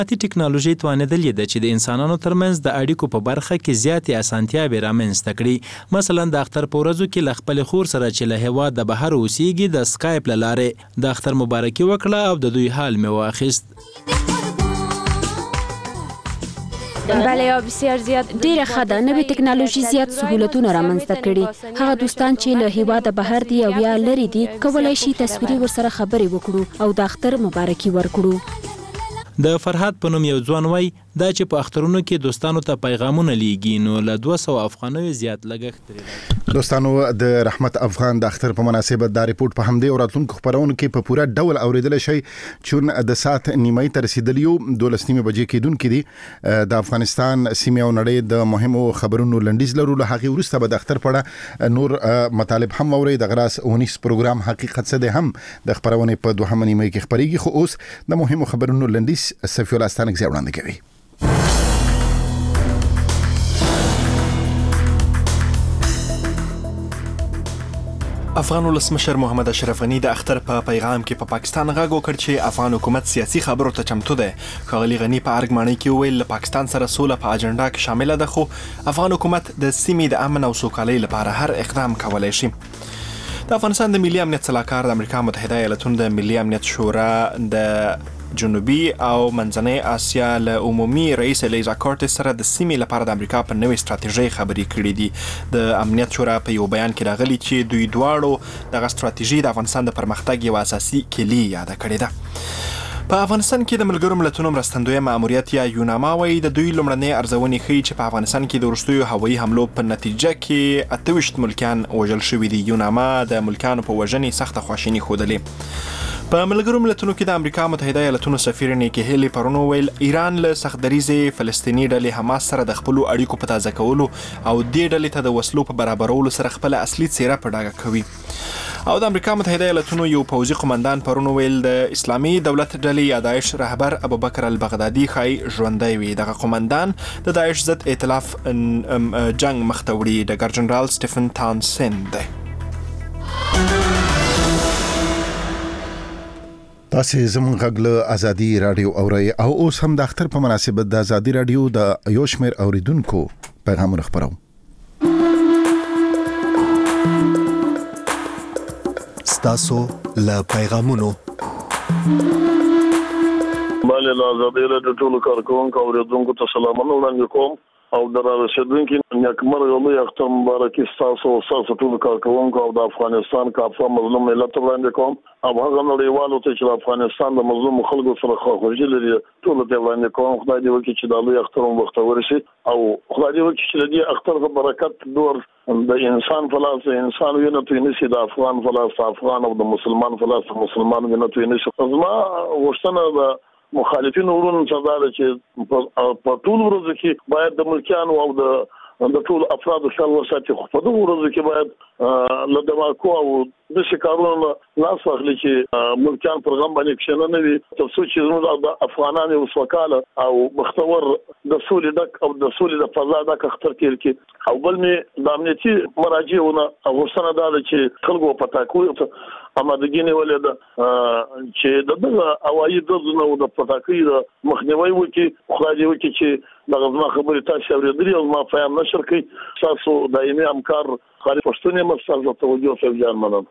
ټکنالوژي توانیدلې ده چې د انسانانو ترمنځ د اړیکو په برخه کې زیاتې اسانتیاوې رامنځته کړي. مثلا د اختر په ورځو کې له خپلې خور سره چې له هېواد د بهر اوسیږي د سکایپ له لارې د اختر مبارکي وکړه او د دوی حال مې واخیست. بله یا بسیار زیات ډیره ښه ده. نوې ټکنالوژي زیات سهولتونه رامنځته کړي. هغه دوستان چې له هېواده بهر دي او یا لرې دي کولی شي تصویري ورسره خبرې وکړو او د اختر مبارکي ورکړو. د فرهاد په نوم یو ځوان وای دا چې په اخترونو کې دوستانو ته پیغامونه لیږي نو له 200 افغانیو زیات لګښت لري. دوستانو د رحمت افغان د اختر په مناسبت دا ریپورت په همدې او راتلونکو خبرونو کې په پوره ډول اوریدل شي چې د ساعت نیمه تر رسیدلیو 12 بجې کېدونکې دي. د افغانستان سیمه او نړۍ د مهمو خبرونو لنډیز لرو. له هغه وروسته به د اختر په اړه نور مطالب هم اوري. د غراس 19 پروګرام حقیقت څه دی هم د خبرونه په دوهمه نیمه کې خبريږي. خو اوس د مهمو خبرونو لنډیز صفی الله ستانک وړاندې کوي. افغان ولسمشر محمد اشرف غنی د اختر په پیغام کې په پاکستان غږ وکړ چې افغان حکومت سیاسي خبرو ته چمتو دی. ښاغلي غنی په ارګمانۍ کې وویل پاکستان سره سوله په اجنډا کې شامله ده خو افغان حکومت د سیمې د امن او سوکالۍ لپاره هر اقدام کولی شي. د افغانستان د ملي امنیت صلاحکار د امریکا متحده ایالاتونو د ملي امنیت شورا د جنوبي او منځنۍ اسیا له عمومي رئیس لیزا کورټس سره د سیمې لپاره د امریکا په نوې ستراتیژۍ خبرې کړې دي. د امنیت شورا په یو بیان کې راغلي چې دوی دواړو دغه ستراتیژي د افغانستان د پرمختګ یو اساسي کلی یاده کړې ده. په افغانستان کې د ملګرو ملتونو مرستندویه ماموریت یا یوناما وایي د دوی لومړنۍ ارزونې ښیي چې په افغانستان کې د وروستیو هوایي حملو په نتیجه کې 28 ملکیان وژل شوي دي. یوناما د ملکیانو په وژنې سخته خواشیني ښودلې. په ملګرو ملتونو کې د امریکا متحده ایالاتونو سفیر نیکی هیلی پرون وویل ایران له سختدریزې فلسطیني ډلې حماس سره د خپلو اړیکو په تازه کولو او دې ډلې ته د وسلو په برابرولو سره خپله اصلي څیره په ډاګه کوي. او د امریکا متحده ایالاتونو یو پوځي قومندان پرون وویل د اسلامي دولت ډلې یا داعش رهبر ابوبکر البغدادي ښایي ژوندی وي. دغه قومندان د داعش ضد ائتلاف جنگ مخ ته وړي. ډګر جنرال سټیفن تاونسند دی. تاسو زموږ غږ له ازادي رادیو اورئ او اوس هم د اختر په مناسبت د ازادي رادیو د یو شمېر اوریدونکو پیغامونه خپرو. ستاسو له پیغامونو بله له ازادي رادیو ټولو کارکوونکو اوریدونکو ته سلامونه وړاندې کوم او د رارسېدونکي نیکمرغه لوی اختر مبارکي ستاسو ټولو کارکوونکو او د افغانستان کافه مظلوم ملت وړاندې کوم. او هغه نړیوالو ته چې د افغانستان د مظلوم خلکو سره خواخوږي لري ټولو ته وړاندې کوم. خدای دې وکړي چې د لوی اختر وختور شي او خدای دې وکړي چې د دې اختر په برکت دور د انسان فلاس انسان وینه توی نشي د افغان فلاس افغان او د مسلمان فلاس مسلمان وینه توی نشي. زما غوښتنه د مخالفینو ورونو څخه دا چې په ټول ورځ کې باید د ملکیانو او د ټول افرادو خیال وساتي. خو په دغه ورځ کې باید له دماکو او د شکارونو لاس واخلي چې ملکیان پر غم باندې کښېنه نه وي تر څو چې زموږ د افغانانو وسوکاله او بختور د سولې ډک او د سولې د فضا ډک اختر تیر کړي. او بل مې د امنیتي مراجعونه غوښتنه دا ده چې خلکو په ټاکلو آمادګي نیولې ده چې دغه هوایي ډزونه او د پټاکۍ د مخنیوي وکړي. خدای دې وکړي چې دغه زما خبرې تاسو اورېدلې او ما پیغام نشر کړئ. تاسو دایمي همکار خالد پښتون مستر توجه فوجان منم.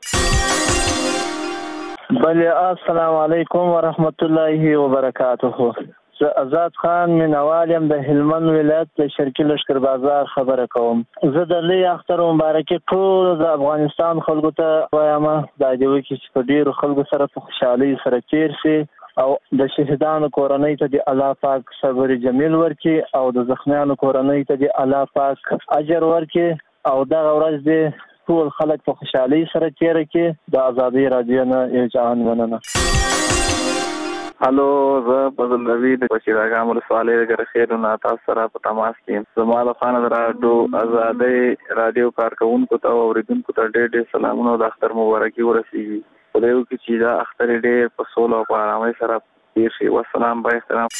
بله السلام علیکم ورحمت الله وبرکاته. آزاد خان منوال یم د هلمند ولایت د شرقي لشکر بازار خبره کوم. زه د لوی اختر مبارکي ټول د افغانستان خلکو ته وایم دا دی چې په ډیرو خلکو سره په خوشحالي سره تیر شي او د شهیدانو کورنۍ ته د الله پاک صبر جمیل ورکړي او د زخمیانو کورنۍ ته د الله پاک اجر ورکړي او دغه ورځ دې ټول خلک په خوشحالي سره تیر کړي. د ازادي رادیو نه یو جهان مننه. هلو زه فضل روي د بشیر اغا ولسوالۍ د خیرونه تاسو سره په تماس کې زما له خانه راډیو ازادي رادیو کارکونکو ته اوریدونکو ته ډېر سلامونه او د اختر مبارکي ورسیږي. خدای وکړي چې دا اختر ډېر په سوله او په آرامۍ سره تیر شي. والسلام با احترام.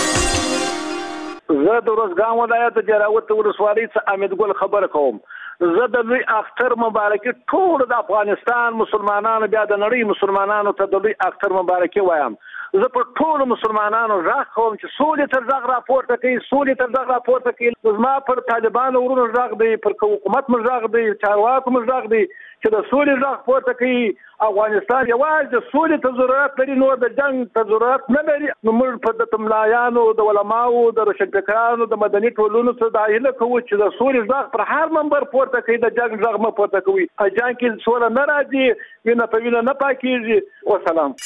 زه د روزګان ولایت د جراوت ولسوالۍ څخه امید ګل خبره کوم. زه د لوی اختر مبارکي ټول د افغانستان مسلمانانو بیا د نړۍ مسلمانانو ته د لوی اختر مبارکي وایم. زه په ټول مسلمانانو غږ کوم چې سولې تر غږ راپورته کوي، سولې تر غږ راپورته کوي. زما پر طالبانو ورونو غږ دی، پر حکومت مو غږ دی، چارواکو مو غږ دی چې د سولې غږ پورته کوي. افغانستان یوازې د سولې ته ضرورت لري، نور د جنگ ته ضرورت نه لري. نو موږ په د ملایانو، د علماو، د روشنفکرانو، د مدني ټولنو څخه دا هیله کوو چې د سولې غږ پر هر منبر پورته کوي، د جنگ غږ مه پورته کوي. جنگ کې سوله نه راځي، وینه په وینه نه پاکیږي. وسلام.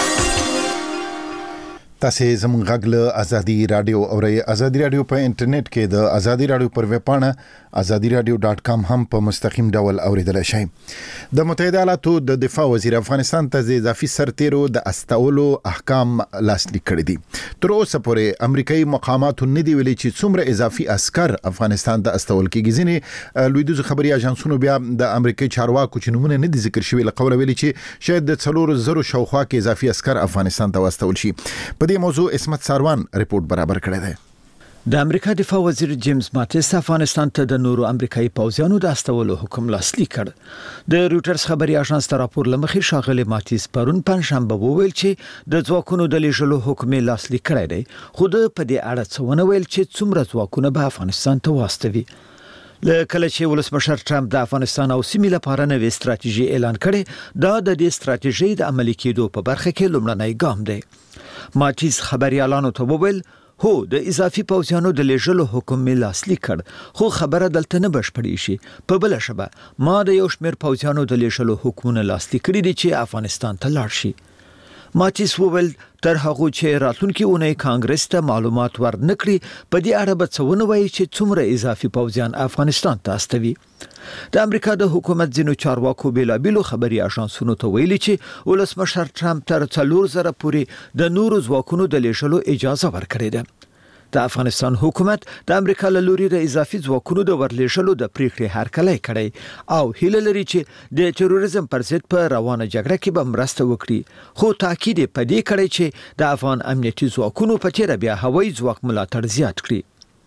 تاسو زموږ غږ له ازادي رادیو اورئ. ازادي رادیو په انټرنیټ کې د ازادي رادیو پر ویب پاڼه azadiradio.com هم په مستقیم ډول اوریدل شئ. د متحده ایالاتو د دفاع وزیر افغانستان ته د اضافي سرتیرو د استولو احکام لاسلیک کړي دي. تر اوسه پورې امریکایي مقاماتو نه دی ویلي چې څومره اضافي عسكر افغانستان ته استول کیږي. ځینې لویدیځ خبري اژانسونو بیا د امریکایي چارواکو چې نمونه نه دي ذکر شوی له قوله ویلي چې شاید د 400 شاوخوا کې اضافي عسكر افغانستان ته واستول شي. په دې موضوع اسمت ساروان ریپورت برابر کړی دی. د امریکا دفاع وزیر جیمز ماتیس افغانستان ته د نورو امریکایي پوځیانو د استولو حکم لاسلیک کړ. د رويټرز خبري اژانس ته راپور لمخې شاغلي ماتیس پرون پنځشنبه وویل چې د ځواکونو د لیږلو حکم لاسلیک کړی دی، خو د په دې اړه څه ونه ویل چې څومره ځواکونه به افغانستان ته واستوي. کله چې ولسمشر ټرمپ د افغانستان او سیمې لپاره نوې ستراتیژي اعلان کړي، دا د دې ستراتیژي د عملي کېدو په برخه کې لومړنی ګام دی. ماتیس خبريالانو ته وویل هو د اضافي پوځیانو د لیږلو حکم می لاسلیک کړ، خو خبره دلته نه بشپړی شي. په بل شبه ما د یو شمېر پوځیانو د لیږلو حکمونه لاسلیک کړي دي چې افغانستان ته لاړ شي. ماتیس وویل تر هغه چې راتلونکي اونۍ کانګرس ته معلومات ورنکړي، په دې اړه به څه ونه وایي چې څومره اضافي پوځیان افغانستان ته استوي. د امریکا د حکومت ځینو چارواکو بیلابیلو خبري اژانسونو ته ویلي چې ولسمشر ټرمپ تر 4000 پورې د نورو ځواکونو د لیږلو اجازه ورکړې ده. د افغانستان حکومت د امریکا له لوري د اضافي ځواکونو د ورلیږلو د پریکړې هرکلی کړی او هیله لري چې د تروریزم پر ضد په روانه جګړه کې به مرسته وکړي، خو تاکید په دې کړی چې د افغان امنیتي ځواکونو په تیر بیا هوایي ځواک ملاتړ زیات کړي.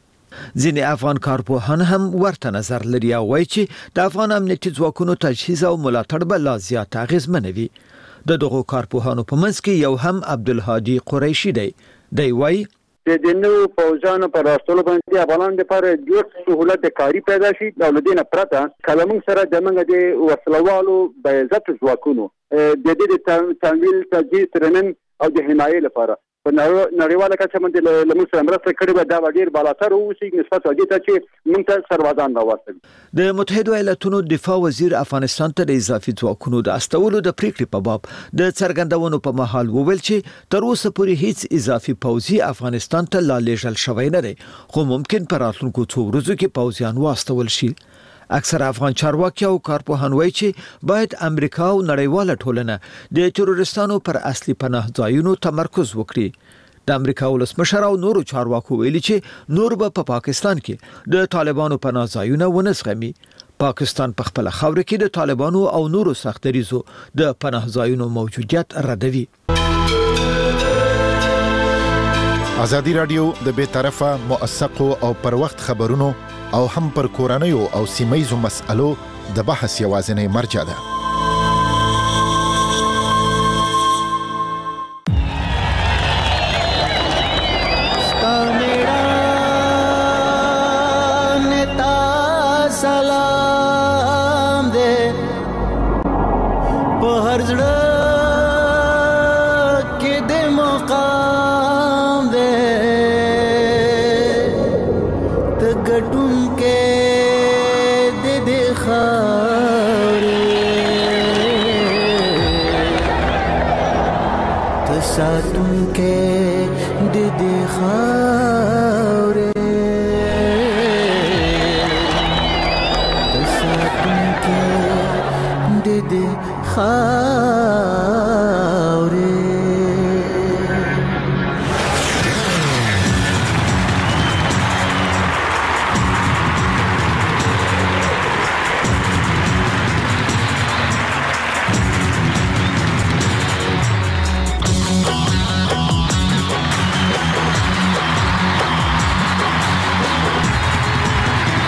ځینې افغان کارپوهان هم ورته نظر لري او وایي چې د افغان امنیتي ځواکونو تجهیز او ملاتړ به لا زیات اغیزمن وي. د دغو کارپوهانو په منځ کې یو هم عبدالهادي قریشي دی. دی وایي د نوو پوځیانو پر راستلو باندې افغانانو لپاره ډېر سهولت کاری پیدا شي. او له دې نه پرته کله موږ سره د موږ د وسلوالو د عزت ځواکونو د دې د تمویل تجهیز ترنن او د حمایې لپاره په نړیواله کچه باندې له موږ سره مرسته کړې وه. دا به ډېر بالاتر اوسي نسبت دې ته چې موږ ته سربازان راواستوي. د متحده ایالاتونو دفاع وزیر افغانستان ته د اضافي ځواکونو د استولو د پریکړې په باب د څرګندونو په مهال وویل چې تر اوسه پورې هیڅ اضافي پوځي افغانستان ته لا لیږل شوی نه دی، خو ممکن په راتلونکو څو ورځو کې پوځیان واستول شي. اکثر افغان چارواکي او کارپوهان وایي چې باید امریکا او نړیواله ټولنه د تروریستانو پر اصلي پناه ځایونو تمرکز وکړي. د امریکا ولسمشر او نورو چارواکو ویلي چې نور به په پاکستان کې د طالبانو پناه ځایونه ونه زغمي. پاکستان په خپل خاور کې د طالبانو او نورو سختریزو د پناه ځایونو موجودیت ردوي. ازادي رادیو د بے طرفه موثقو او پر وخت خبرونو او هم پر کورنیو او سیمایزو مسألو د بحث یوازینی مرجع ده. سلام دے په هر ځړه کې د مقام دے ته ګټون کې د خاورې ته ساتون کې د خاورې د خاورې.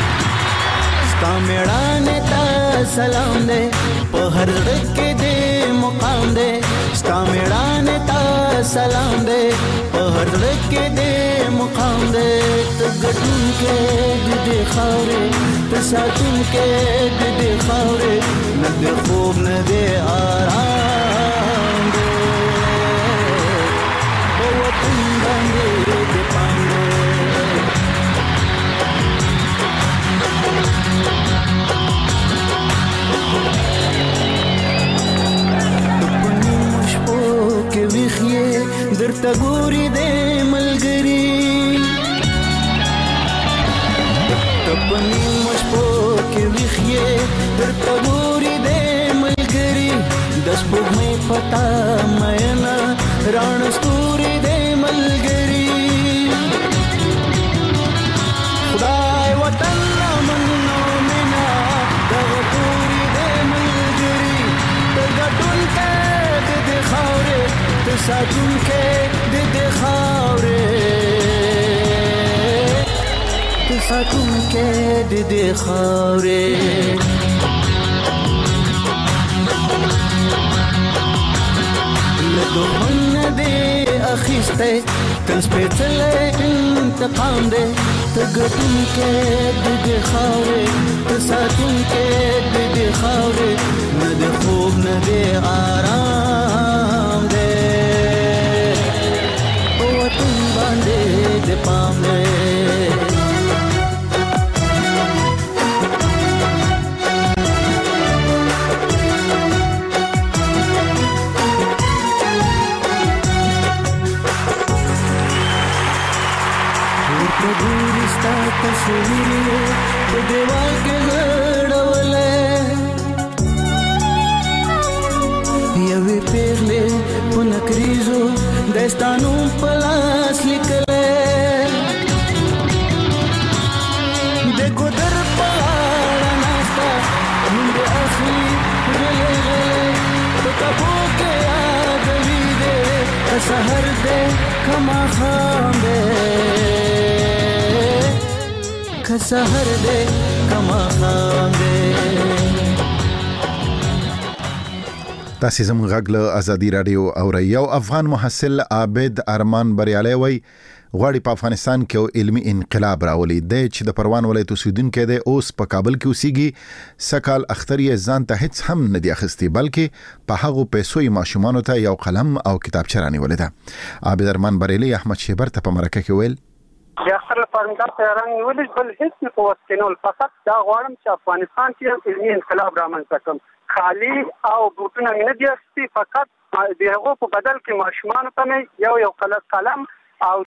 ستا میړانې ته سلام دی په هر زړه کې د مقام دے ستا میړانه تا سلام دے په هر ځل کې دې مقام دے ته ګټون کې دې خاورې ته ساتون کې دې خاورې نه دې خوب نه دې آرام دے په وطن باندې دې پام دے درته ګوري دې ملګری تپنی مشپو کې ویخې درته ګوري دې ملګری د سپوږمۍ پتا مېنا رڼ ستوري دې ملګری خدای وطن منو مینا د ګوري دې ملګری ته ګټون کې دې خاورې ساتون کې دې خاورې ته ساتون کې دې خاورې له دومره دې اخیسته تل سپېڅلې انتقام دې ته ګټون کې دې خاورې ته ساتون کې دې خاورې نه دې خوب نه دې آرام دې de pame Purta durista tasvire de deval ke gadavale Yavi perle punakrizo destanu palas likale سحر دے کما خام دے سحر دے کما خام دے تاسو زموږ غږ له ازادي رادیو او یو افغان محصل عابد ارمان بریالي وای غواړي په افغانستان کې علمي انقلاب راولي د چې د پروان ولایت اوسیدونکو دی اوس په کابل کې اوسېږي سکال اختر یې ځان ته هیڅ هم نه دی اخیستی بلکې په هغو پیسو یې ماشومانو ته یو قلم او کتابچه رانیولې ده عابد ارمان بریالي احمد شیبر ته په مرکه کې ویل د اختر لپاره دا تیاران نیولې بل هیڅ نه په وس کې نو فقط دا غواړم چې افغانستان کې علمي انقلاب رامنځته کړم خالی او بوټونه نه دي اخیستي فقط د هغو په بدل کې ماشومانو ته یو قلم